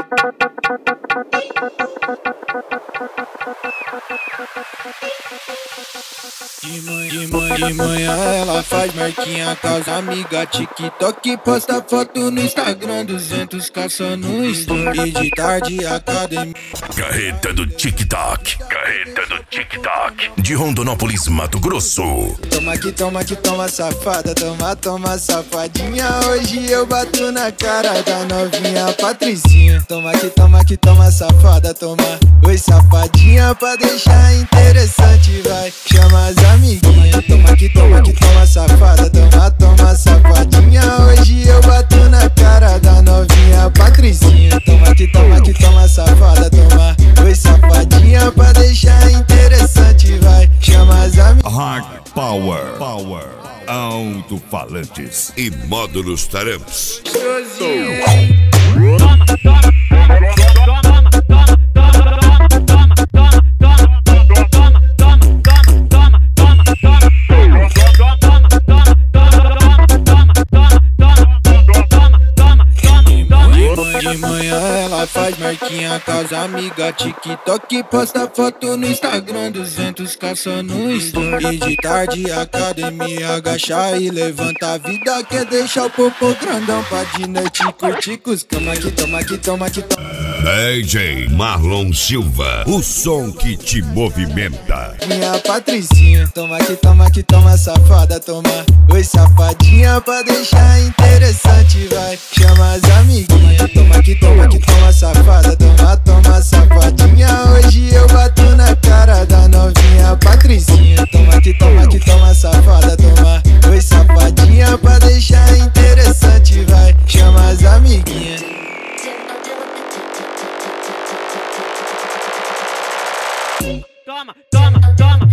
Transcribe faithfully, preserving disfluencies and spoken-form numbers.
De manhã, de manhã, de manhã ela faz marquinha com as amigas, TikTok, posta foto no Instagram, duzentos caça no story. E de tarde academia. Carreta do TikTok, carreta do TikTok, de Rondonópolis, Mato Grosso. Toma que toma que toma safada, toma, toma safadinha. Hoje eu bato na cara da novinha Patricinha. Toma que toma que toma safada, toma, oi safadinha, pra deixar interessante, vai, chama as amiguinhas. Toma que toma que toma safada, toma, toma safadinha. Hoje eu bato na cara da novinha Patricinha. Toma que toma que toma safada, toma, oi safadinha, pra deixar interessante, vai, chama as amiguinhas. Hard Power, Power, alto-falantes e módulos taramps. Toma, toma, toma, toma, toma, toma, toma, toma, de manhã ela faz marquinha com as amigas, TikTok, posta foto no Instagram, duzentos caça no story. E de tarde academia, agacha e levanta. A vida quer deixar o popô grandão, pra de noite curtir com os cama. Que toma, que toma, que toma. D J Marlon Silva, o som que te movimenta. Minha Patricinha, toma que toma que toma safada, toma, oi safadinha, pra deixar interessante, vai, chama as amiguinhas. Toma que toma que toma safada, toma, toma safadinha. Hoje eu bato na cara da novinha Patricinha. Toma que toma que toma safada, toma, oi safadinha, pra deixar interessante, vai, chama as amiguinhas. toma, toma, toma.